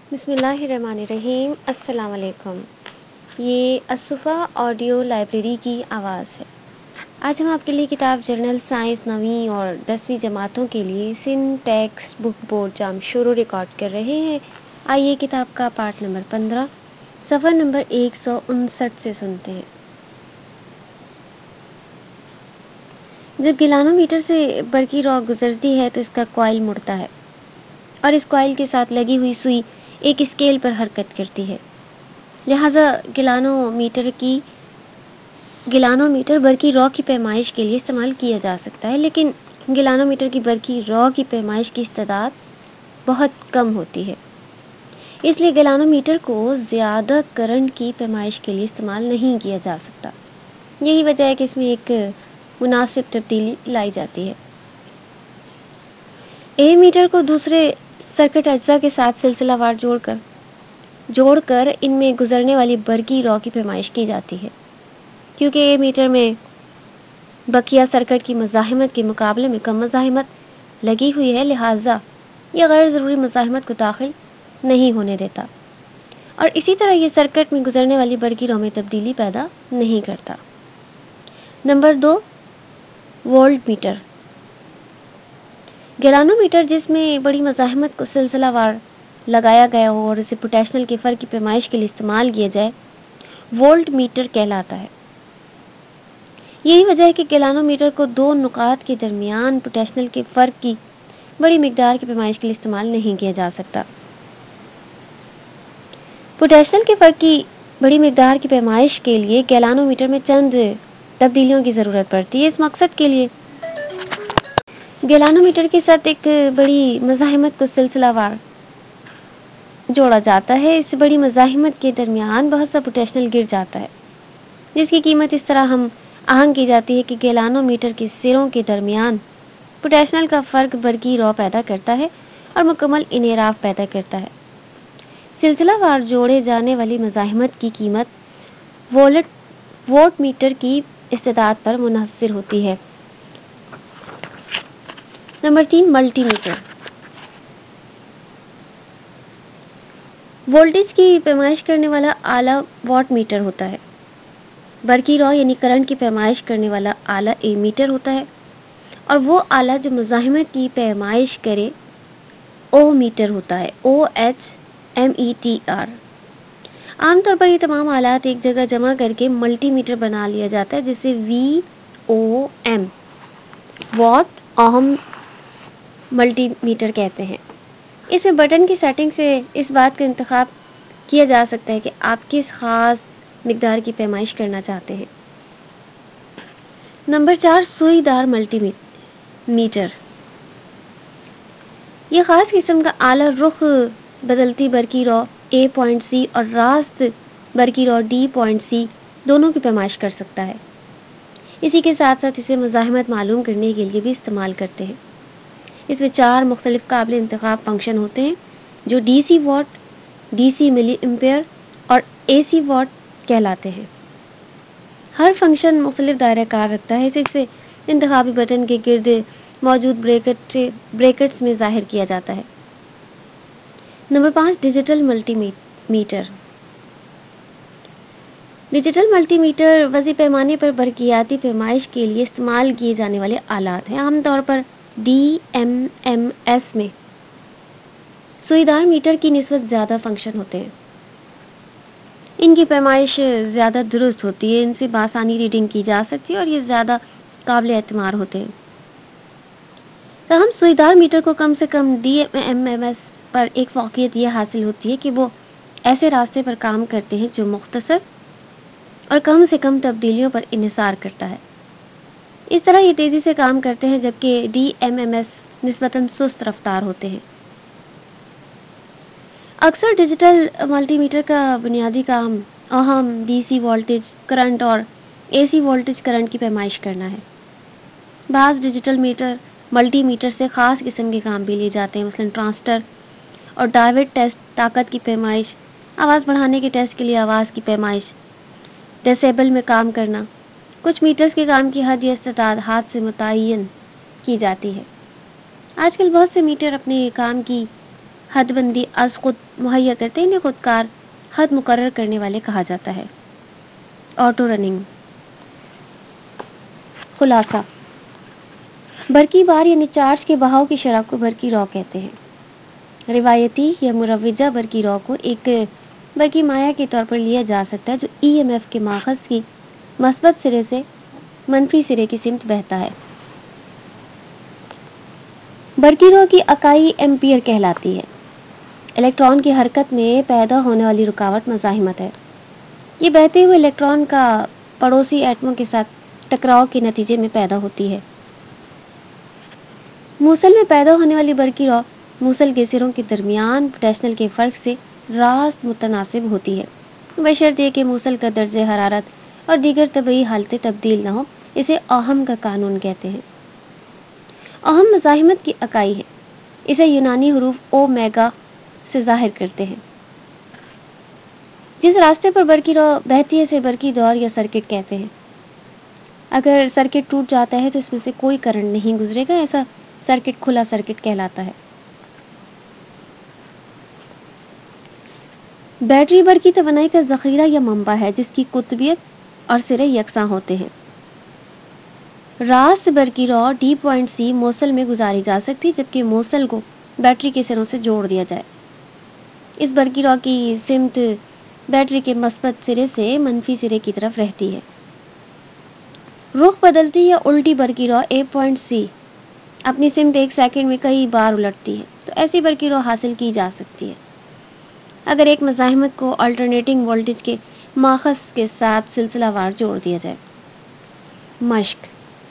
بسم اللہ الرحمن الرحیم۔ السلام علیکم۔ یہ الصفا آڈیو لائبریری کی آواز ہے۔ آج ہم آپ کے لیے کتاب جرنل سائنس 9ویں اور 10ویں جماعتوں کے لیے Sindh text book board Jamshoro record کر رہے ہیں۔ آئیے کتاب کا پارٹ نمبر 15 صفحہ نمبر 159 سے سنتے ہیں۔ جب گلانو میٹر سے برقی رو گزرتی ہے تو اس کا کوائل مڑتا ہے اور اس کوائل کے ساتھ لگی ہوئی سوئی ایک اسکیل پر حرکت کرتی ہے۔ لہٰذا گلانو میٹر برقی رو کی پیمائش کے لیے استعمال کیا جا سکتا ہے، لیکن گلانو میٹر کی برقی رو کی پیمائش کی استعداد بہت کم ہوتی ہے، اس لیے گلانو میٹر کو زیادہ کرنٹ کی پیمائش کے لیے استعمال نہیں کیا جا سکتا۔ یہی وجہ ہے کہ اس میں ایک مناسب تبدیلی لائی جاتی ہے۔ اے میٹر کو دوسرے سرکٹ اجزاء کے ساتھ سلسلہ وار جوڑ کر ان میں گزرنے والی برقی رو کی پیمائش کی جاتی ہے۔ کیونکہ اے میٹر میں بقیہ سرکٹ کی مزاحمت کے مقابلے میں کم مزاحمت لگی ہوئی ہے، لہٰذا یہ غیر ضروری مزاحمت کو داخل نہیں ہونے دیتا اور اسی طرح یہ سرکٹ میں گزرنے والی برقی رو میں تبدیلی پیدا نہیں کرتا۔ Number 2، voltmeter. Galvanometer جس میں بڑی مزاحمت کو سلسلہ وار لگایا گیا ہو اور اسے پوٹینشیل کے فرق کی پیمائش کے لیے استعمال کیا جائے، وولٹ میٹر کہلاتا ہے۔ یہی وجہ ہے کہ گلانو میٹر کو دو نقاط کے درمیان پوٹینشیل کے فرق کی بڑی مقدار کی پیمائش کے لیے استعمال نہیں کیا جا سکتا۔ پوٹینشیل کے فرق کی بڑی مقدار کی پیمائش کے لیے گلانو میٹر میں چند تبدیلیوں کی ضرورت پڑتی ہے۔ اس مقصد کے لیے گلانو میٹر کے ساتھ ایک بڑی مزاحمت کو سلسلہ وار جوڑا جاتا ہے۔ اس بڑی مزاحمت کے درمیان بہت سا پوٹینشیل گر جاتا ہے، جس کی قیمت اس طرح ہم آہنگ کی جاتی ہے کہ گلانو میٹر کے سروں کے درمیان پوٹینشیل کا فرق برقی رو پیدا کرتا ہے اور مکمل انحراف پیدا کرتا ہے۔ سلسلہ وار جوڑے جانے والی مزاحمت کی قیمت وولٹ میٹر کی استعداد پر منحصر ہوتی ہے۔ Number 3، multi metre. وولٹیج کی پیمائش کرنے والا آلہ واٹ میٹر ہوتا ہے۔ برقی رو یعنی کرنٹ کی پیمائش کرنے والا آلہ اے میٹر ہوتا ہے اور وہ آلہ جو مزاحمت کی پیمائش کرے او میٹر ہوتا ہے، OHMETR۔ عام طور پر یہ تمام آلات ایک جگہ جمع کر کے ملٹی میٹر بنا لیا جاتا ہے، جسے WOM watt ohm multimeter کہتے ہیں۔ اس میں بٹن کی سیٹنگ سے اس بات کا انتخاب کیا جا سکتا ہے کہ آپ کس خاص مقدار کی پیمائش کرنا چاہتے ہیں۔ نمبر 4، سوئی دار ملٹی میٹر۔ یہ خاص قسم کا آلہ رخ بدلتی برقی رو A.C اور راست برقی رو D.C دونوں کی پیمائش کر سکتا ہے۔ اسی کے ساتھ ساتھ اسے مزاحمت معلوم کرنے کے لیے بھی استعمال کرتے ہیں۔ اس میں 4 مختلف قابل انتخاب فنکشن ہوتے ہیں جو DC watt, DC milliampere اور AC واٹ کہلاتے ہیں۔ ہر فنکشن مختلف دائرہ کار رکھتا ہے، اسے انتخابی بٹن کے گرد موجود بریکٹس میں ظاہر کیا جاتا ہے۔ Number 5، digital multimeter. Digital multimeter وسیع پیمانے پر برقیاتی پیمائش کے لیے استعمال کیے جانے والے آلات ہیں۔ عام طور پر DMMS میں سوئی دار میٹر کی نسبت زیادہ فنکشن ہوتے ہیں۔ ان کی پیمائش زیادہ درست ہوتی ہے، ان سے بآسانی ریڈنگ کی جا سکتی ہے اور یہ زیادہ قابل اعتماد ہوتے ہیں۔ تاہم سوئی دار میٹر کو کم سے کم DMMS پر ایک فوقیت یہ حاصل ہوتی ہے کہ وہ ایسے راستے پر کام کرتے ہیں جو مختصر اور کم سے کم تبدیلیوں پر انحصار کرتا ہے۔ اس طرح یہ تیزی سے کام کرتے ہیں، جبکہ DMMS نسبتاً سست رفتار ہوتے ہیں۔ اکثر ڈیجیٹل ملٹی میٹر کا بنیادی کام اہم DC وولٹیج کرنٹ اور AC وولٹیج کرنٹ کی پیمائش کرنا ہے۔ بعض ڈیجیٹل ملٹی میٹر سے خاص قسم کے کام بھی لیے جاتے ہیں، مثلاً ٹرانسٹر اور ڈائیوڈ ٹیسٹ، طاقت کی پیمائش، آواز بڑھانے کے ٹیسٹ کے لیے آواز کی پیمائش، ڈیسیبل میں کام کرنا۔ کچھ میٹرز کے کام کی حد یا استعداد ہاتھ سے متعین کی جاتی ہے۔ آج کل بہت سے میٹر اپنے کام کی حد بندی از خود مہیا کرتے ہیں، انہیں خودکار حد مقرر کرنے والے کہا جاتا ہے۔ Auto running. خلاصہ، برقی بار یعنی چارج کے بہاؤ کی شرح کو برقی رو کہتے ہیں۔ روایتی یا مروجہ برقی رو کو ایک برقی مایع کے طور پر لیا جا سکتا ہے جو ای ایم ایف کے ماخذ کی مثبت سرے سے منفی سرے کی سمت بہتا ہے۔ برقی رو کی اکائی ایمپیئر کہلاتی ہے۔ الیکٹران کی حرکت میں پیدا ہونے والی رکاوٹ مزاحمت ہے۔ یہ بہتے ہوئے الیکٹران کا پڑوسی ایٹموں کے ساتھ ٹکراؤ کے نتیجے میں پیدا ہوتی ہے۔ موصل میں پیدا ہونے والی برقی رو موصل کے سروں کے درمیان پوٹینشیل کے فرق سے راست متناسب ہوتی ہے، بشرطے کہ موصل کا درجہ حرارت اور دیگر طبعی حالتیں تبدیل نہ ہو۔ اسے اوہم کا قانون کہتے ہیں۔ اوہم مزاحمت کی اکائی ہے۔ اسے یونانی حروف او میگا سے ظاہر کرتے ہیں۔ جس راستے پر برقی رو بہتی ہے اسے برقی دور یا سرکٹ کہتے ہیں۔ اگر سرکٹ ٹوٹ جاتا ہے تو اس میں سے کوئی کرنٹ نہیں گزرے گا، ایسا سرکٹ کھلا سرکٹ کہلاتا ہے۔ بیٹری برقی توانائی کا ذخیرہ یا منبع ہے جس کی قطبیت اور سرے یکساں ہوتے ہیں۔ راست برقی رو ڈی پوائنٹ سی موصل میں گزاری جا سکتی جبکہ موصل کو بیٹری کے سروں سے جوڑ دیا جائے۔ اس برقی رو کی سمت بیٹری کے مثبت سرے سے منفی سرے کی طرف رہتی ہے۔ رخ بدلتی یا الٹی برقی رو اے پوائنٹ سی اپنی سمت ایک سیکنڈ میں کئی بار الٹتی ہے تو ایسی برقی رو حاصل کی جا سکتی ہے اگر ایک مزاحمت کو آلٹرنیٹنگ وولٹیج کے ماخذ کے ساتھ سلسلہ وار جوڑ دیا جائے۔ مشق۔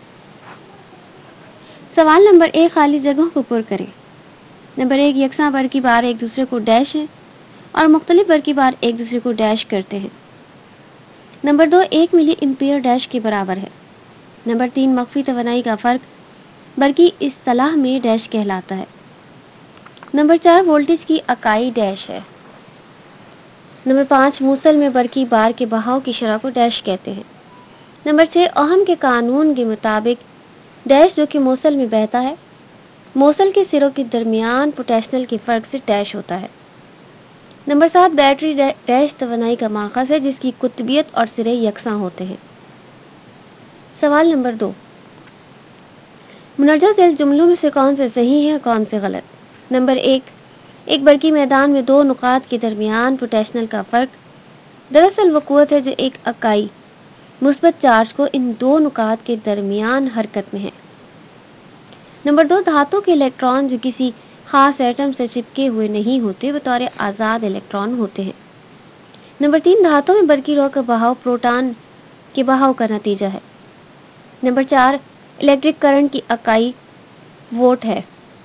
سوال نمبر 1 خالی جگہوں کو پر کریں۔ نمبر 1 یکساں برقی بار ایک دوسرے کو ڈیش ہیں اور مختلف برقی بار ایک دوسرے کو ڈیش کرتے ہیں۔ نمبر 2 1 ملی امپیئر ڈیش کے برابر ہے۔ نمبر 3 مخفی توانائی کا فرق برقی اصطلاح میں ڈیش کہلاتا ہے۔ نمبر 4 وولٹیج کی اکائی ڈیش ہے۔ نمبر 5 موصل میں برقی بار کے بہاؤ کی شرح کو ڈیش کہتے ہیں۔ نمبر 6 اوہم کے قانون کے مطابق ڈیش جو کہ موصل میں بہتا ہے موصل کے سروں کے درمیان پوٹینشیل کے فرق سے ڈیش ہوتا ہے۔ نمبر 7 بیٹری ڈیش توانائی کا ماخذ ہے جس کی قطبیت اور سرے یکساں ہوتے ہیں۔ سوال نمبر 2 مندرجہ ذیل جملوں میں سے کون سے صحیح ہیں اور کون سے غلط؟ نمبر 1 ایک برقی میدان میں دو نقاط کے درمیان پوٹینشیل کا فرق دراصل وہ قوت ہے جو ایک اکائی مثبت چارج کو ان دو نقاط کے درمیان حرکت میں ہے۔ نمبر 2 دھاتوں کے الیکٹران جو کسی خاص ایٹم سے چپکے ہوئے نہیں ہوتے بطور آزاد الیکٹران ہوتے ہیں۔ نمبر 3 دھاتوں میں برقی رو کا بہاؤ پروٹون کے بہاؤ کا نتیجہ ہے۔ نمبر 4 الیکٹرک کرنٹ کی اکائی وولٹ ہے۔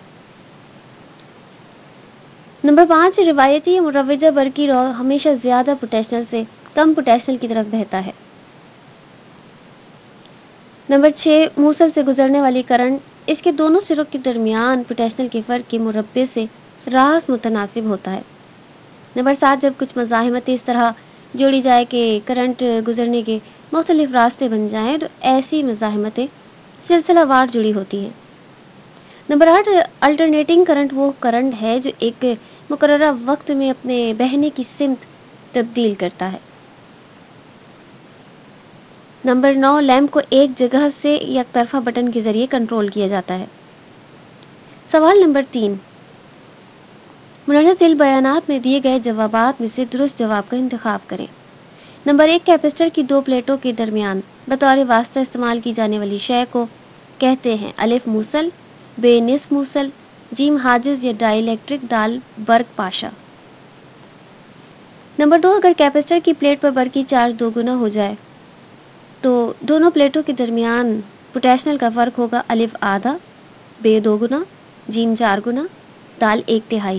نمبر 5 روایتی یا مروجہ برقی رو ہمیشہ زیادہ پوٹینشیل سے کم پوٹینشیل کی طرف بہتا ہے۔ نمبر 6 موصل سے گزرنے والی کرنٹ اس کے دونوں سروں کے درمیان پوٹینشیل کے فرق کے مربع سے راست متناسب ہوتا ہے۔ نمبر 7 جب کچھ مزاحمتیں اس طرح جوڑی جائے کہ کرنٹ گزرنے کے مختلف راستے بن جائیں تو ایسی مزاحمتیں سلسلہ وار جڑی ہوتی ہیں۔ نمبر 8 الٹرنیٹنگ کرنٹ وہ کرنٹ ہے جو ایک مقررہ وقت میں اپنے بہنے کی سمت تبدیل کرتا ہے۔ نمبر 9 لیمپ کو ایک جگہ سے یک طرفہ بٹن کے ذریعے کنٹرول کیا جاتا ہے۔ سوال نمبر 3 مندرجہ ذیل بیانات میں دیے گئے جوابات میں سے درست جواب کا انتخاب کریں۔ نمبر 1 کیپیسٹر کی دو پلیٹوں کے درمیان بطور واسطہ استعمال کی جانے والی شے کو کہتے ہیں الف موصل، ب نصف موصل، جیم حاجز یا ڈائی الیکٹرک، دال برق پاشا۔ نمبر 2 اگر کیپیسٹر کی پلیٹ پر برقی چارج دو گنا ہو جائے تو دونوں پلیٹوں کے درمیان پوٹینشیل کا فرق ہوگا الف آدھا، ب 2 گنا، جیم 4 گنا، دال 1/3۔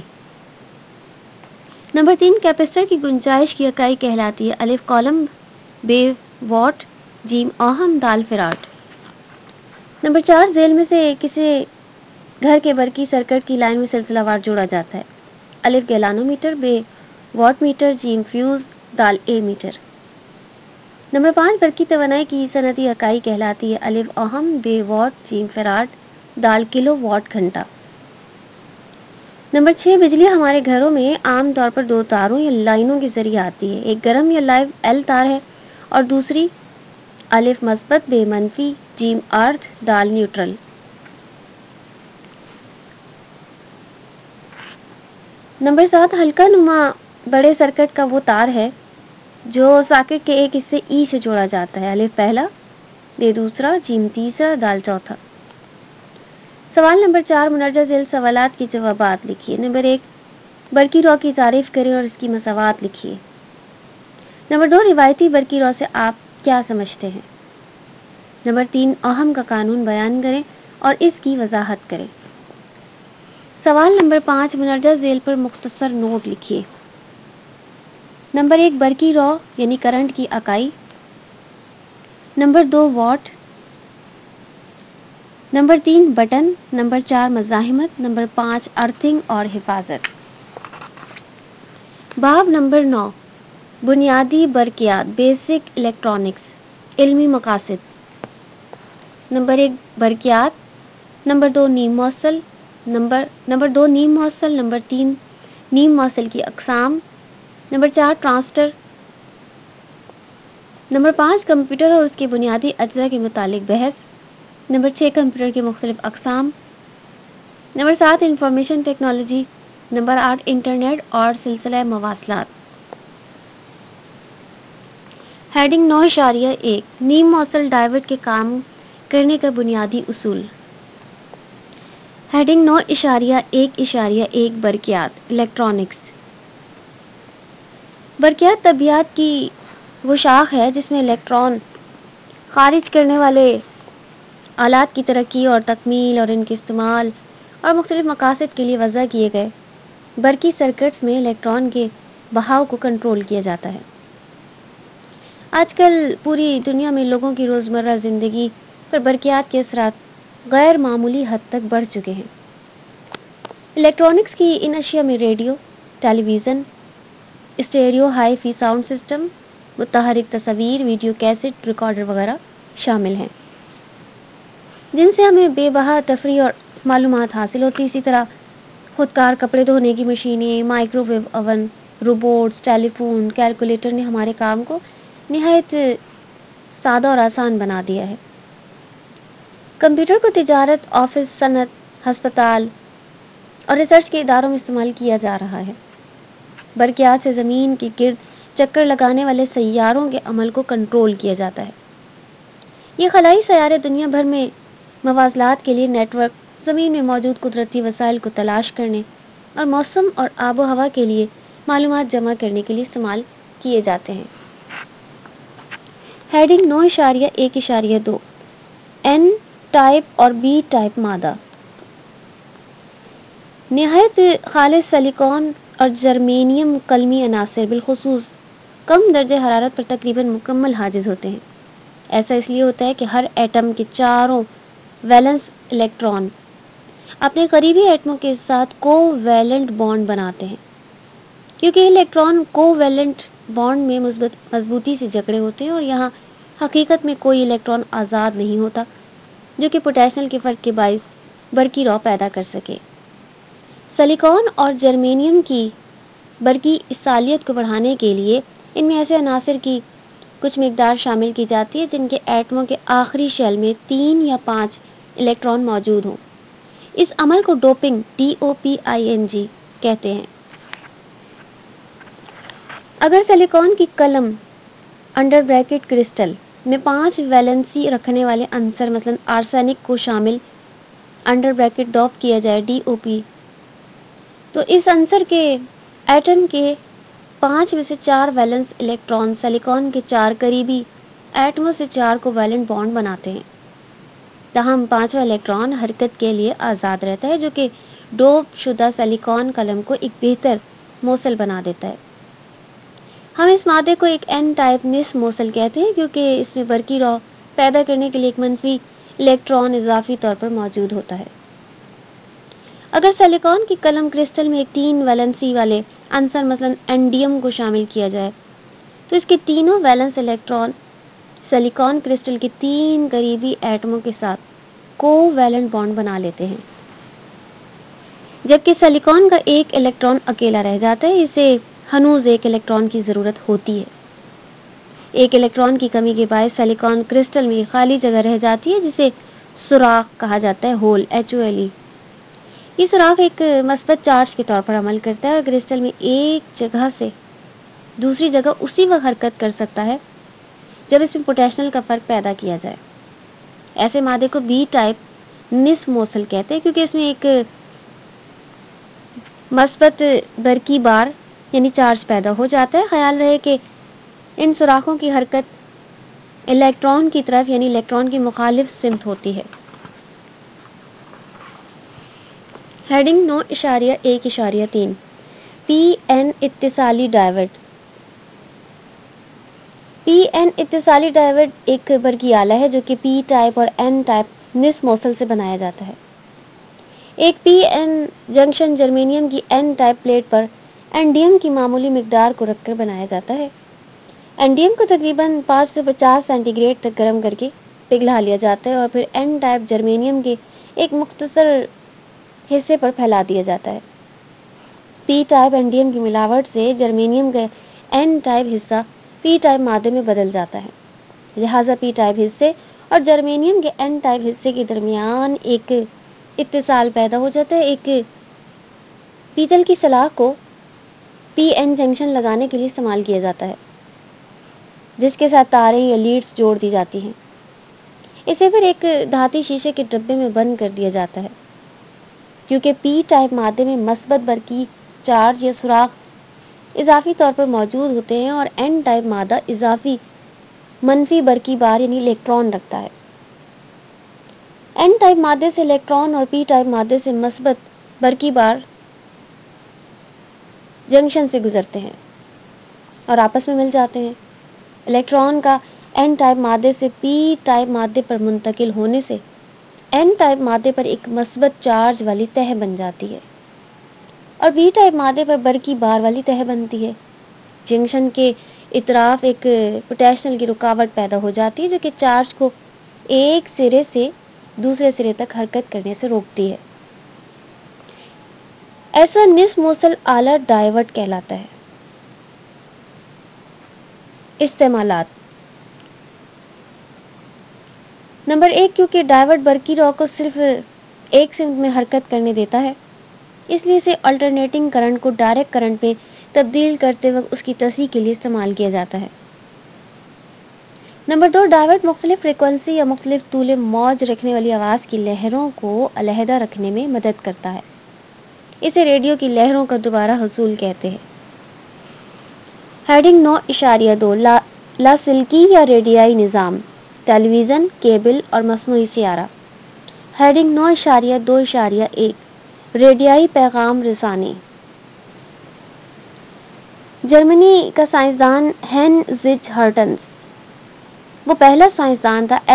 نمبر 3 کیپیسٹر کی گنجائش کی اکائی کہلاتی ہے الف کولم، ب واٹ، جیم اوہم، دال فیراڈ۔ نمبر 4 ذیل میں سے کسی گھر کے برقی سرکٹ کی لائن میں سلسلہ وار جوڑا جاتا ہے الف گیلانو میٹر، ب واٹ میٹر، جیم فیوز، دال اے میٹر۔ نمبر 5 برقی توانائی کی صنعتی اکائی کہلاتی ہے الف اوہم، ب واٹ، جیم فیراڈ، دال کلو واٹ گھنٹہ۔ نمبر 6، بجلی ہمارے گھروں میں عام طور پر 2 تاروں یا لائنوں کے ذریعے آتی ہے. ایک گرم یا لائیو ایل تار ہے اور دوسری الف مثبت ب منفی جیم ارتھ دال نیوٹرل. نمبر 7، ہلکا نما بڑے سرکٹ کا وہ تار ہے جو ساکٹ کے ایک حصے ای سے جوڑا جاتا ہے. الف پہلا، ب دوسرا، جیم تیسرا، دال چوتھا. سوال نمبر 4، مندرجہ ذیل سوالات کے جوابات لکھیے. نمبر 1، برقی رو کی تعریف کریں اور اس کی مساوات لکھیے. نمبر 2، روایتی برقی رو سے آپ کیا سمجھتے ہیں. نمبر 3، اوہم کا قانون بیان کریں اور اس کی وضاحت کریں. سوال نمبر 5، مندرجہ ذیل پر مختصر نوٹ لکھیے. نمبر 1، برقی رو یعنی کرنٹ کی اکائی. Number 2، watt. Number 3، button. Number 4، مزاحمت. نمبر 5، ارتھنگ اور حفاظت. باب نمبر 9، بنیادی برقیات، بیسک الیکٹرانکس، علمی مقاصد. نمبر 1، برقیات. نمبر 2، نیم موصل. نمبر 2، نیم موصل. نمبر 3، نیم موصل کی اقسام. نمبر 4، ٹرانسٹر. نمبر 5، کمپیوٹر اور اس کے بنیادی اجزاء کے متعلق بحث. نمبر 6، کمپیوٹر کے مختلف اقسام. Number 7، information technology. Number 8، internet اور سلسلہ مواصلات. ہیڈنگ 9.1، نیم موصل ڈائیورٹ کے کام کرنے کا بنیادی اصول. Heading 9.1.1، برقیات، electronics. برقیات طبیعت کی وہ شاخ ہے جس میں الیکٹران خارج کرنے والے آلات کی ترقی اور تکمیل اور ان کے استعمال اور مختلف مقاصد کے لیے وضع کیے گئے برقی سرکٹس میں الیکٹران کے بہاؤ کو کنٹرول کیا جاتا ہے. آج کل پوری دنیا میں لوگوں کی روزمرہ زندگی پر برقیات کے اثرات غیر معمولی حد تک بڑھ چکے ہیں. الیکٹرانکس کی ان اشیاء میں radio, television, stereo hi fi sound system, متحرک تصاویر، ویڈیو کیسٹ ریکارڈر وغیرہ شامل ہیں جن سے ہمیں بے بہا تفریح اور معلومات حاصل ہوتی. اسی طرح خودکار کپڑے دھونے کی مشینیں، microwave oven, robots, telephone, calculator نے ہمارے کام کو نہایت سادہ اور آسان بنا دیا ہے. کمپیوٹر کو تجارت، آفس، صنعت، ہسپتال اور ریسرچ کے اداروں میں استعمال کیا جا رہا ہے. برقیات سے زمین کے گرد چکر لگانے والے سیاروں کے عمل کو کنٹرول کیا جاتا ہے. یہ خلائی سیارے دنیا بھر میں مواصلات کے لیے نیٹ ورک، زمین میں موجود قدرتی وسائل کو تلاش کرنے اور موسم اور آب و ہوا کے لیے معلومات جمع کرنے کے لیے استعمال کیے جاتے ہیں. ہیڈنگ 9.1.2، این ٹائپ اور بی ٹائپ مادہ. نہایت خالص سلیکون اور جرمینیم کلمی عناصر بالخصوص کم درجہ حرارت پر تقریباً مکمل حاجز ہوتے ہیں. ایسا اس لیے ہوتا ہے کہ ہر ایٹم کے چاروں ویلنس الیکٹران اپنے قریبی ایٹموں کے ساتھ کو ویلنٹ بانڈ بناتے ہیں. کیونکہ الیکٹران کو ویلنٹ بانڈ میں مضبوطی سے جکڑے ہوتے ہیں اور یہاں حقیقت میں کوئی الیکٹران آزاد نہیں ہوتا جو کہ پوٹینشیل کے فرق کے باعث برقی رو پیدا کر سکے. سلیکون اور جرمینیم کی برقی اصالیت کو بڑھانے کے لیے ان میں ایسے عناصر کی کچھ مقدار شامل کی جاتی ہے جن کے ایٹموں کے آخری شیل میں 3 یا 5 الیکٹران موجود ہوں. اس عمل کو ڈوپنگ DOPING کہتے ہیں. اگر سلیکون کی کلم انڈر بریکٹ کرسٹل میں 5 ویلنسی رکھنے والے عنصر مثلا آرسینک کو شامل انڈر بریکٹ ڈوپ کیا جائے DOP، تو اس عنصر کے ایٹم کے 5 میں سے 4 ویلنس الیکٹران سلیکون کے 4 قریبی ایٹموں سے 4 کو ویلنٹ بانڈ بناتے ہیں. تاہم 5واں الیکٹران حرکت کے لیے آزاد رہتا ہے جو کہ ڈوپ شدہ سلیکون کلم کو ایک بہتر موصل بنا دیتا ہے. ہم اس مادے کو ایک این ٹائپ نس موصل کہتے ہیں کیونکہ اس میں برقی رو پیدا کرنے کے لیے ایک منفی الیکٹران اضافی طور پر موجود ہوتا ہے. اگر سلیکون کی کلم کرسٹل میں ایک 3 ویلنسی والے عنصر مثلا انڈیم کو شامل کیا جائے تو اس کے تینوں ویلنس الیکٹران سلیکون کرسٹل کے 3 قریبی ایٹموں کے ساتھ کو ویلنٹ بانڈ بنا لیتے ہیں. جبکہ سلیکان کا ایک الیکٹران اکیلا رہ جاتا ہے. اسے ہنوز ایک الیکٹران کی ضرورت ہوتی ہے. ایک الیکٹران کی کمی کے باعث سلیکان کرسٹل میں خالی جگہ رہ جاتی ہے جسے سوراخ کہا جاتا ہے. Hole HOLE. یہ سوراخ ایک مثبت چارج کے طور پر عمل کرتا ہے اور کرسٹل میں ایک جگہ سے دوسری جگہ اسی وقت حرکت کر سکتا ہے جب اس میں پوٹینشیل کا فرق پیدا کیا جائے. ایسے مادے کو بی ٹائپ نس موصل کہتے ہیں کیونکہ اس میں ایک مثبت برقی بار یعنی چارج پیدا ہو جاتا ہے. خیال رہے کہ ان سوراخوں کی حرکت الیکٹران کی طرف یعنی الیکٹران کی مخالف سمت ہوتی ہے. ہیڈنگ 9.1.3 پی این اتصالی ڈائیورٹ. پی این اتصالی ڈائیورٹ ایک برقی آلہ ہے جو کہ پی ٹائپ اور این ٹائپ نس موصل سے بنایا جاتا ہے. ایک پی این جنکشن جرمینیم کی این ٹائپ پلیٹ پر اینڈیم کی معمولی مقدار کو رکھ کر بنایا جاتا ہے. اینڈیم کو تقریباً 550 سینٹی گریڈ تک گرم کر کے پگھلا لیا جاتا ہے اور پھر این ٹائپ جرمینیم کے ایک مختصر حصے پر پھیلا دیا جاتا ہے. پی ٹائپ اینڈیم کی ملاوٹ سے جرمینیم کا این ٹائپ حصہ پی ٹائپ مادے میں بدل جاتا ہے. لہٰذا پی ٹائپ حصے اور جرمینیم کے این ٹائپ حصے کے درمیان ایک اتصال پیدا ہو جاتا ہے. ایک پیتل کی سلاخ کو پی این جنکشن لگانے کے لیے استعمال کیا جاتا ہے جس کے ساتھ تاریں یا لیڈز جوڑ دی جاتی ہیں. اسے پھر ایک دھاتی شیشے کے ڈبے میں بند کر دیا جاتا ہے. کیونکہ پی ٹائپ مادے میں مثبت برقی چارج یا سوراخ اضافی طور پر موجود ہوتے ہیں اور این ٹائپ مادہ اضافی منفی برقی بار یعنی الیکٹران رکھتا ہے. این ٹائپ مادے سے الیکٹران اور پی ٹائپ مادے سے مثبت برقی بار جنکشن سے گزرتے ہیں اور آپس میں مل جاتے ہیں. الیکٹران کا این ٹائپ مادے سے پی ٹائپ مادے پر منتقل ہونے سے این ٹائپ مادے پر ایک مثبت چارج والی تہ بن جاتی ہے اور بی ٹائپ مادے پر برقی بار والی تہ بنتی ہے. جنکشن کے اطراف ایک پوٹینشیل کی رکاوٹ پیدا ہو جاتی ہے جو کہ چارج کو ایک سرے سے دوسرے سرے تک حرکت کرنے سے روکتی ہے. ایسا نس موصل آلہ ڈائیورٹ کہلاتا ہے. استعمالات. نمبر 1 کیونکہ ڈائیورٹ برقی رو کو صرف ایک سمت میں حرکت کرنے دیتا ہے اس لیے اسے الٹرنیٹنگ کرنٹ کو ڈائریکٹ کرنٹ میں تبدیل کرتے وقت اس کی تصحیح کے لیے استعمال کیا جاتا ہے. نمبر 2 ڈائیورٹ مختلف فریکوینسی یا مختلف طول موج رکھنے والی آواز کی لہروں کو علیحدہ رکھنے میں مدد کرتا ہے. اسے ریڈیو کی لہروں کا دوبارہ حصول کہتے ہیں. ہیڈنگ 9.2 لاسلکی یا ریڈیائی نظام ٹیلی ویژن کیبل اور مصنوعی سیارہ. ہیڈنگ 9.2.1 ریڈیائی پیغام رسانی. جرمنی کا سائنسدان ہینزج ہرٹنس وہ پہلا سائنسدان تھا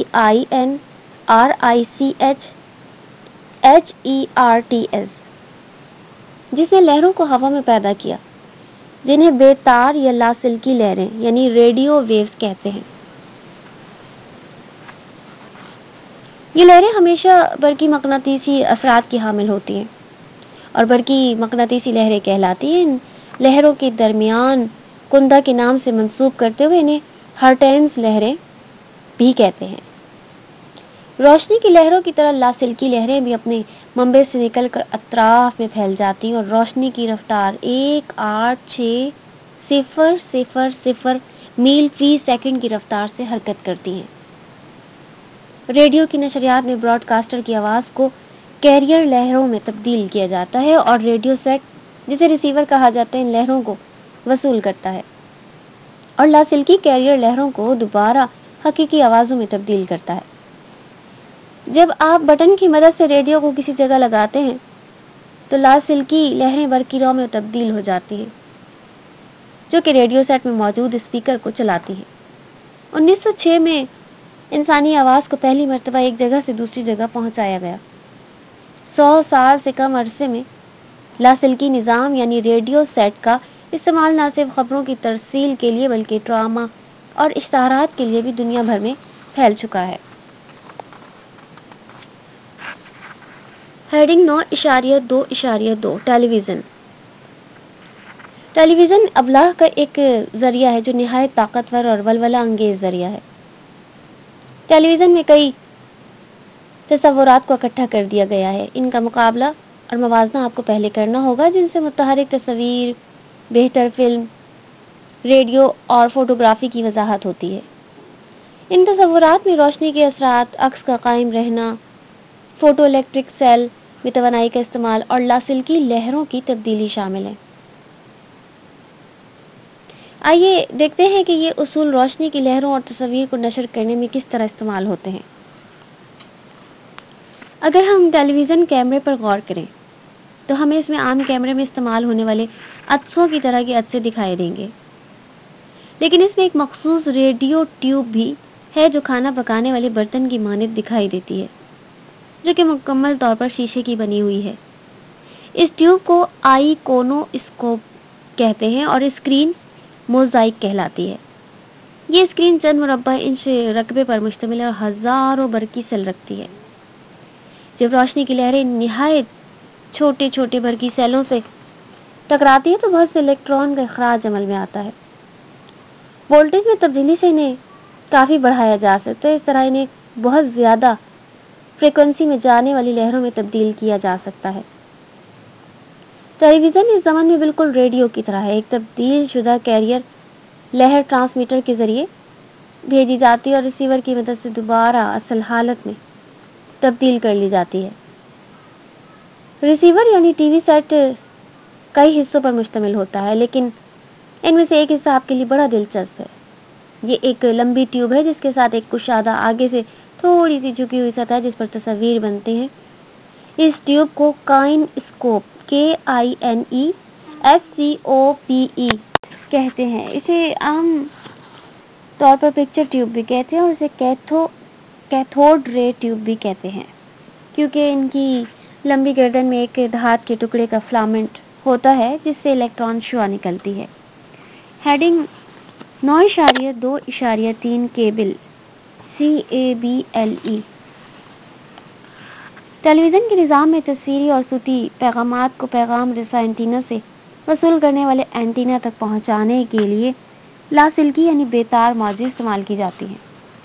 HEINRICHHERTS جس نے لہروں کو ہوا میں پیدا کیا جنہیں بے تار یا لاسلکی لہریں یعنی ریڈیو ویوز کہتے ہیں. یہ لہریں ہمیشہ برقی مقناطیسی اثرات کی حامل ہوتی ہیں اور برقی مقناطیسی لہریں کہلاتی ہیں. ان لہروں کے درمیان کندہ کے نام سے منسوب کرتے ہوئے انہیں ہرٹینز لہریں بھی کہتے ہیں. روشنی کی لہروں کی طرح لاسلکی لہریں بھی اپنے منبع سے نکل کر اطراف میں پھیل جاتی ہیں اور روشنی کی رفتار 186,000 میل فی سیکنڈ کی رفتار سے حرکت کرتی ہیں. ریڈیو کی نشریات میں براڈ کاسٹر کی آواز کو کیریئر لہروں میں تبدیل کیا جاتا ہے اور ریڈیو سیٹ جسے ریسیور کہا جاتا ہے ان لہروں کو وصول کرتا ہے اور لاسلکی کیریئر لہروں کو دوبارہ حقیقی آوازوں میں تبدیل کرتا ہے. جب آپ بٹن کی مدد سے ریڈیو کو کسی جگہ لگاتے ہیں تو لاسلکی لہریں برقی رو میں تبدیل ہو جاتی ہیں جو کہ ریڈیو سیٹ میں موجود اسپیکر کو چلاتی ہے. 1906 میں انسانی آواز کو پہلی مرتبہ ایک جگہ سے دوسری جگہ پہنچایا گیا. 100 سال سے کم عرصے میں لاسلکی نظام یعنی ریڈیو سیٹ کا استعمال نہ صرف خبروں کی ترسیل کے لیے بلکہ ڈرامہ اور اشتہارات کے لیے بھی دنیا بھر میں پھیل چکا ہے. Heading 9.2.2 television. टेलीविज़न अबलाग का एक ज़रिया है जो निहायत ताकतवर और वलवला अंगेज़ ज़रिया है। टेलीविज़न में कई तस्वुरात को इकट्ठा कर दिया गया है। इनका मुकाबला और मवाजना आपको पहले करना होगा, जिनसे मुतहरिक तस्वीर, बेहतर फिल्म, रेडियो और फोटोग्राफी की वजाहत होती है। इन तस्वुरात में रोशनी के असरात, अक्स का कायम रहना, फोटो इलेक्ट्रिक सेल में तवानाई का इस्तेमाल और लासिल्की लहरों की तब्दीली शामिल है। आइए देखते हैं कि ये उसूल रोशनी की लहरों और तस्वीर को नशर करने में किस तरह इस्तेमाल होते हैं। अगर हम टेलीविज़न कैमरे पर गौर करें तो हमें इसमें आम कैमरे में इस्तेमाल होने वाले अदसों की तरह के अदसे दिखाई देंगे, लेकिन इसमें एक मखसूस रेडियो ट्यूब भी है जो खाना पकाने वाले बर्तन की मानद दिखाई देती है, जो कि मुकम्मल तौर पर शीशे की बनी हुई है। इस ट्यूब को आइकोनोस्कोप कहते हैं और स्क्रीन मोज़ाइक कहलाती है। ये स्क्रीन चंद मुरब्बा इंच रकबे पर मुश्तमिल है और हज़ारों बरकी सेल रखती है। जब रोशनी की लहरें निहायत छोटे छोटे बरकी सेलों से टकराती है तो बहुत से इलेक्ट्रॉन का इखराज अमल में आता है। वोल्टेज में तब्दीली से इन्हें काफ़ी बढ़ाया जा सकता है। इस तरह इन्हें बहुत ज़्यादा फ्रीक्वेंसी में जाने वाली लहरों में तब्दील किया जा सकता है। टेलीविज़न इस ज़माने में बिल्कुल रेडियो की तरह है। एक तब्दील शुदा कैरियर लहर ट्रांसमीटर के ज़रिए भेजी जाती है और रिसीवर की मदद से दोबारा असल हालत में तब्दील कर ली जाती है। रिसीवर यानी टीवी सेट कई हिस्सों पर मुश्तमिल होता है, लेकिन इनमें से एक हिस्सा आपके लिए बड़ा दिलचस्प है। ये एक लंबी ट्यूब है जिसके साथ एक कुशादा आगे से थोड़ी सी झुकी हुई सतह जिस पर तस्वीर बनते हैं। इस ट्यूब को काइनस्कोप KINESCOPE कहते हैं। इसे आम तौर पर पिक्चर ट्यूब भी कहते हैं और इसे कैथोड रे ट्यूब भी कहते हैं, क्योंकि इनकी लंबी गर्दन में एक धात के टुकड़े का फिलामेंट होता है जिससे इलेक्ट्रॉन शुआ निकलती है। Heading 9.2.3 cable CABLE। टेलीविज़न के निज़ाम में तस्वीरी और सूती पैगामात को पैगाम रसा एंटीना से वसूल करने वाले एंटीना तक पहुंचाने के लिए लासिल्की यानी बेतार मौजें इस्तेमाल की जाती हैं।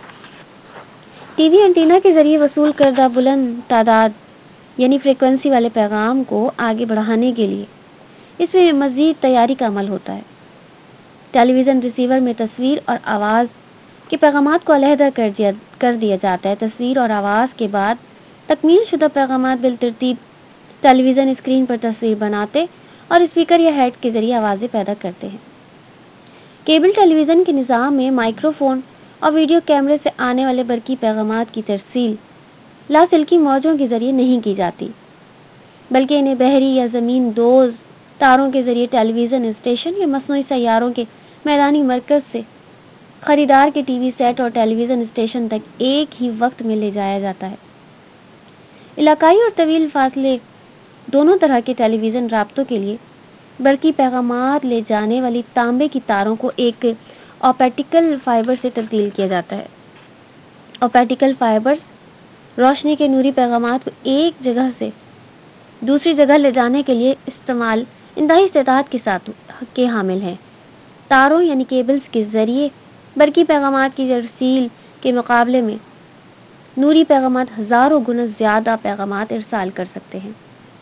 टीवी एंटीना के ज़रिए वसूल करदा बुलंद तादाद यानी फ्रीक्वेंसी वाले पैगाम को आगे बढ़ाने के लिए इसमें मज़ीद तैयारी का अमल होता है। टेलीविज़न रिसीवर में तस्वीर और आवाज़ के पैगामात को अलहदा कर दिया जाता है। तस्वीर और आवाज़ के बाद तकमील शुदा पैगामात बिलतरतीब टेलीविज़न स्क्रीन पर तस्वीर बनाते और स्पीकर या हेड के ज़रिए आवाज़ें पैदा करते हैं। केबल टेलीविज़न के निज़ाम में माइक्रोफोन और वीडियो कैमरे से आने वाले बरकी पैगामात की तरसील लासिल्की मौजों के ज़रिए नहीं की जाती, बल्कि इन्हें बहरी या ज़मीन दोज़ तारों के ज़रिए टेलीविज़न स्टेशन या मसनूई सैयारों के मैदानी मरकज़ से ख़रीदार के टीवी सेट और टेलीविज़न स्टेशन तक एक ही वक्त में ले जाया जाता है। इलाकाई और तवील फासले दोनों तरह के टेलीविज़न राब्तों के लिए बरकी पैगामात ले जाने वाली तांबे की तारों को एक ऑप्टिकल फाइबर से तब्दील किया जाता है। ऑप्टिकल फाइबर्स रोशनी के नूरी पैगामात को एक जगह से दूसरी जगह ले जाने के लिए इस्तेमाल इंतहाई इस्तेताद के साथ के हामिल हैं। तारों यानी केबल्स के ज़रिए बरकी पैगामात की तरसील के मुकाबले में नूरी पैगामात हज़ारों गुना ज़्यादा पैगामात इरसाल कर सकते हैं।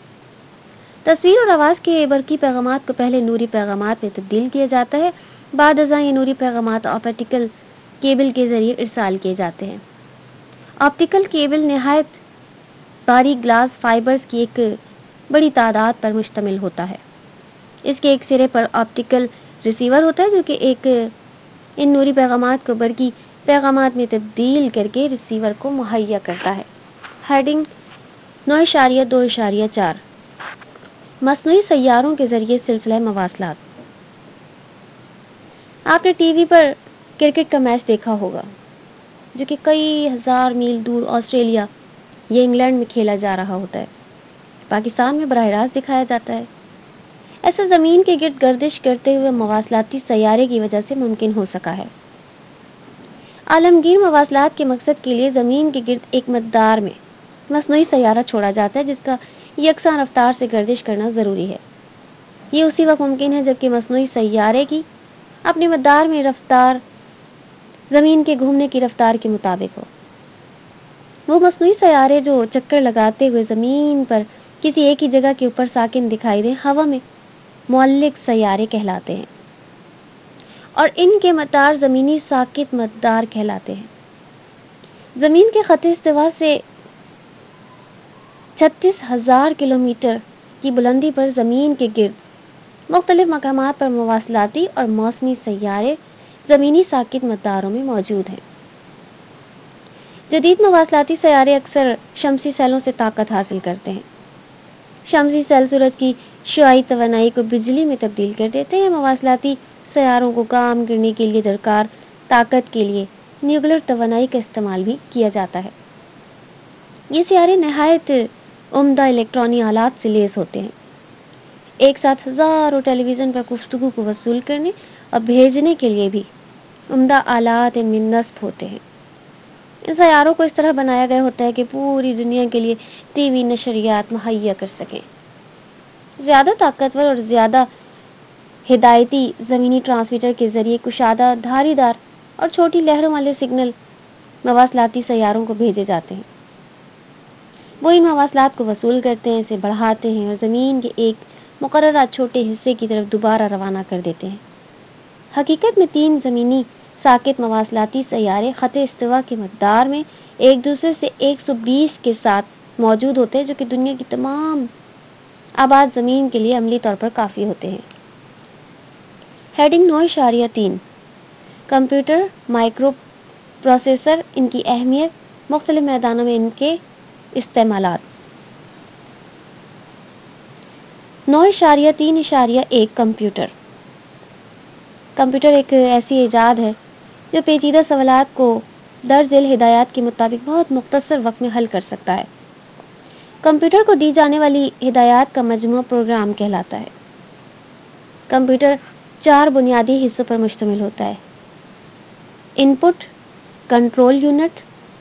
तस्वीर और आवाज़ के बरकी पैगामात को पहले नूरी पैगामात में तब्दील किया जाता है, बाद अज़ां ये नूरी पैगामात ऑप्टिकल केबल के ज़रिए इरसाल किए जाते हैं। ऑप्टिकल केबल नहायत बारीक ग्लास फाइबर्स की एक बड़ी तादाद पर मुश्तमिल होता है। इसके एक सिरे पर ऑप्टिकल रिसीवर होता है जो कि इन नूरी पैगामात को बरकी पैगामात में तब्दील करके रिसीवर को मुहैया करता है। हेडिंग 9.2.4 मसनूई सैयारों के ज़रिए सिलसिला मवासलात। आपने टीवी पर क्रिकेट का मैच देखा होगा जो कि कई हज़ार मील दूर ऑस्ट्रेलिया या इंग्लैंड में खेला जा रहा होता है। पाकिस्तान में बराह रास्त दिखाया जाता है। ऐसा ज़मीन के गिर्द गर्दिश करते हुए मवासलाती सैयारे की वजह से मुमकिन हो सका है। आलमगीर मवासलात के मकसद के लिए ज़मीन के गिर्द एक मकदार में مصنوعی سیارہ چھوڑا جاتا ہے جس کا یکساں رفتار سے گردش کرنا ضروری ہے۔ یہ اسی وقت ممکن ہے جبکہ مصنوعی سیارے کی اپنے مدار میں رفتار زمین کے گھومنے کی رفتار کے مطابق ہو۔ وہ مصنوعی سیارے جو چکر لگاتے ہوئے زمین پر کسی ایک ہی جگہ کے اوپر ساکن دکھائی دیں ہوا میں معلق سیارے کہلاتے ہیں اور ان کے مدار زمینی ساکت مدار کہلاتے ہیں۔ زمین کے خط استوا سے 36,000 کلومیٹر کی بلندی پر زمین کے گرد مختلف مقامات پر مواصلاتی اور موسمی سیارے زمینی ساکت مداروں میں موجود ہیں۔ جدید مواصلاتی سیارے اکثر شمسی سیلوں سے طاقت حاصل کرتے ہیں۔ شمسی سیل سورج کی شعاعی توانائی کو بجلی میں تبدیل کر دیتے ہیں۔ مواصلاتی سیاروں کو کام کرنے کے لیے درکار طاقت کے لیے نیوکلیر توانائی کا استعمال بھی کیا جاتا ہے۔ یہ سیارے نہایت عمدہ الیکٹرانی آلات سے لیس ہوتے ہیں۔ ایک ساتھ ہزاروں ٹیلی ویژن پر گفتگو کو وصول کرنے اور بھیجنے کے لیے بھی عمدہ آلات ان میں نصب ہوتے ہیں۔ ان سیاروں کو اس طرح بنایا گیا ہوتا ہے کہ پوری دنیا کے لیے ٹی وی نشریات مہیا کر سکیں۔ زیادہ طاقتور اور زیادہ ہدایتی زمینی ٹرانسمیٹر کے ذریعے کشادہ دھاری دار اور چھوٹی لہروں والے سگنل مواصلاتی سیاروں کو بھیجے جاتے ہیں۔ وہ ان مواصلات کو وصول کرتے ہیں، اسے بڑھاتے ہیں اور زمین کے ایک مقررہ چھوٹے حصے کی طرف دوبارہ روانہ کر دیتے ہیں۔ حقیقت میں 3 زمینی ساکت مواصلاتی سیارے خط استوا کے مدار میں ایک دوسرے سے 120 کے ساتھ موجود ہوتے ہیں جو کہ دنیا کی تمام آباد زمین کے لیے عملی طور پر کافی ہوتے ہیں۔ ہیڈنگ 9.3 کمپیوٹر مائکرو پروسیسر، ان کی اہمیت، مختلف میدانوں میں ان کے استعمالات۔ 9.3.1 کمپیوٹر ایک ایسی ایجاد ہے جو پیچیدہ سوالات کو درج ذیل ہدایات کے مطابق بہت مختصر وقت میں حل کر سکتا ہے۔ کمپیوٹر کو دی جانے والی ہدایات کا مجموعہ پروگرام کہلاتا ہے۔ کمپیوٹر 4 بنیادی حصوں پر مشتمل ہوتا ہے: input, control unit,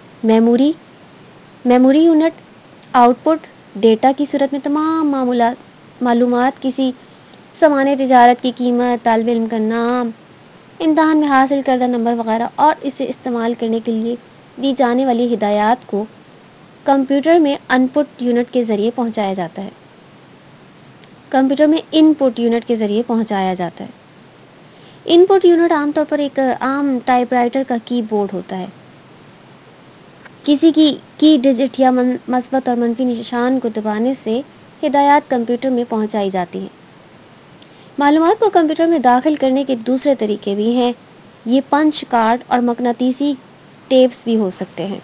memory unit, output, data کی صورت میں تمام معلومات، کسی سامان تجارت کی قیمت، طالب علم کا نام، امتحان میں حاصل کردہ نمبر وغیرہ، اور اسے استعمال کرنے کے لیے دی جانے والی ہدایات کو کمپیوٹر میں ان پٹ یونٹ کے ذریعے پہنچایا جاتا ہے۔ کمپیوٹر میں ان پٹ یونٹ کے ذریعے پہنچایا جاتا ہے۔ ان پٹ یونٹ عام طور پر ایک عام ٹائپ رائٹر کا کی بورڈ ہوتا ہے۔ کسی کی ڈیجٹ یا مثبت اور منفی نشان کو دبانے سے ہدایات کمپیوٹر میں پہنچائی جاتی ہیں۔ معلومات کو کمپیوٹر میں داخل کرنے کے دوسرے طریقے بھی ہیں۔ یہ پنچ کارڈ اور مقناطیسی ٹیپس بھی ہو سکتے ہیں۔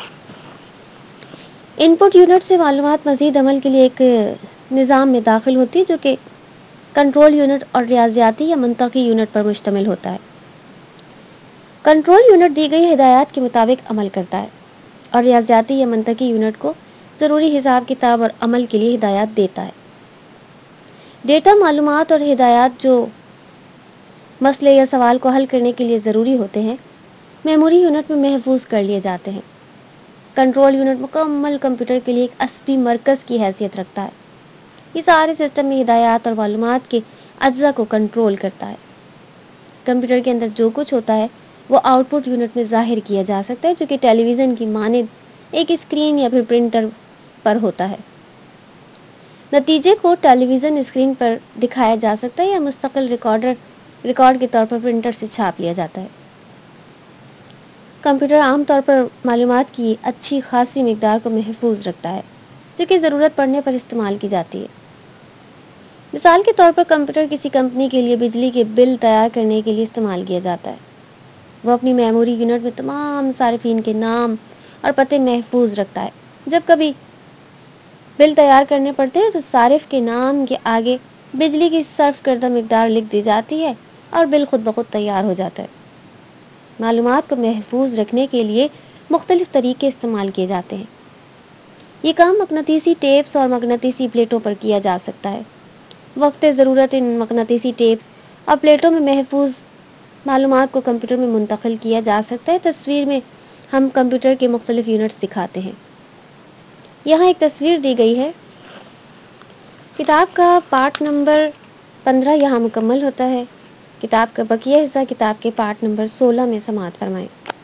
ان پٹ یونٹ سے معلومات مزید عمل کے لیے ایک نظام میں داخل ہوتی ہے جو کہ کنٹرول یونٹ اور ریاضیاتی یا منطقی یونٹ پر مشتمل ہوتا ہے۔ کنٹرول یونٹ دی گئی ہدایات کے مطابق عمل کرتا ہے اور ریاضیاتی یا منطقی یونٹ کو ضروری حساب کتاب اور عمل کے لیے ہدایات دیتا ہے۔ ڈیٹا، معلومات اور ہدایات جو مسئلے یا سوال کو حل کرنے کے لیے ضروری ہوتے ہیں میموری یونٹ میں محفوظ کر لیے جاتے ہیں۔ کنٹرول یونٹ مکمل کمپیوٹر کے لیے ایک عصبی مرکز کی حیثیت رکھتا ہے۔ یہ سارے سسٹم میں ہدایات اور معلومات کے اجزاء کو کنٹرول کرتا ہے۔ کمپیوٹر کے اندر جو کچھ ہوتا ہے وہ آؤٹ پٹ یونٹ میں ظاہر کیا جا سکتا ہے جو کہ ٹیلی ویژن کی مانند ایک اسکرین یا پھر پرنٹر پر ہوتا ہے۔ نتیجے کو ٹیلی ویژن اسکرین پر دکھایا جا سکتا ہے یا مستقل ریکارڈ کے طور پر پرنٹر سے چھاپ لیا جاتا ہے۔ کمپیوٹر عام طور پر معلومات کی اچھی خاصی مقدار کو محفوظ رکھتا ہے جو کہ ضرورت پڑنے پر استعمال کی جاتی ہے۔ مثال کے طور پر کمپیوٹر کسی کمپنی کے لیے بجلی کے بل تیار کرنے کے لیے استعمال کیا جاتا ہے۔ وہ اپنی میموری یونٹ میں تمام صارفین کے نام اور پتے محفوظ رکھتا ہے۔ جب کبھی بل تیار کرنے پڑتے ہیں تو صارف کے نام کے آگے بجلی کی صرف کردہ مقدار لکھ دی جاتی ہے اور بل خود بخود تیار ہو جاتا ہے۔ معلومات کو محفوظ رکھنے کے لیے مختلف طریقے استعمال کیے جاتے ہیں۔ یہ کام مقناطیسی ٹیپس اور مقناطیسی پلیٹوں پر کیا جا سکتا ہے۔ وقت ضرورت ان مقناطیسی ٹیپس اور پلیٹوں میں محفوظ معلومات کو کمپیوٹر میں منتقل کیا جا سکتا ہے۔ تصویر میں ہم کمپیوٹر کے مختلف یونٹس دکھاتے ہیں۔ یہاں ایک تصویر دی گئی ہے. کتاب کا پارٹ نمبر 15 یہاں مکمل ہوتا ہے. کتاب کا بقیہ حصہ کتاب کے پارٹ نمبر 16 میں سماعت فرمائیں.